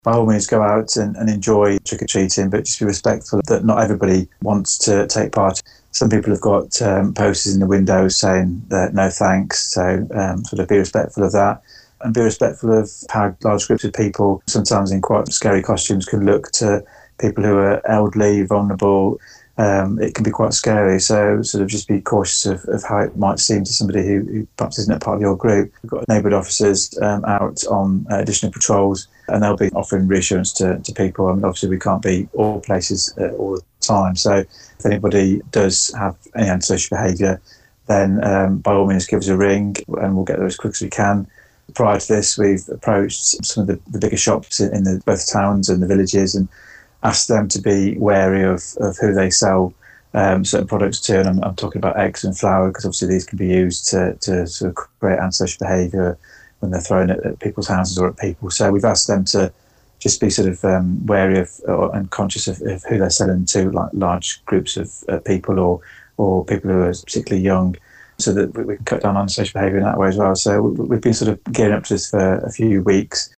by all means go out and enjoy trick-or-treating, but just be respectful that not everybody wants to take part. Some people have got posters in the windows saying that no thanks, so sort of be respectful of that. And be respectful of how large groups of people, sometimes in quite scary costumes, can look to people who are elderly, vulnerable. It can be quite scary, so sort of just be cautious of how it might seem to somebody who perhaps isn't a part of your group. We've got neighbourhood officers out on additional patrols, and they'll be offering reassurance to people. I mean, obviously we can't be all places all the time, so if anybody does have any antisocial behaviour, then by all means give us a ring and we'll get there as quick as we can. Prior to this, we've approached some of the bigger shops in both towns and the villages and asked them to be wary of who they sell certain products to. And I'm talking about eggs and flour, because obviously these can be used to sort of create antisocial behaviour when they're thrown at people's houses or at people. So we've asked them to just be sort of wary of and conscious of who they're selling to, like large groups of people or people who are particularly young, so that we can cut down on social behaviour in that way as well. So we've been sort of gearing up to this for a few weeks.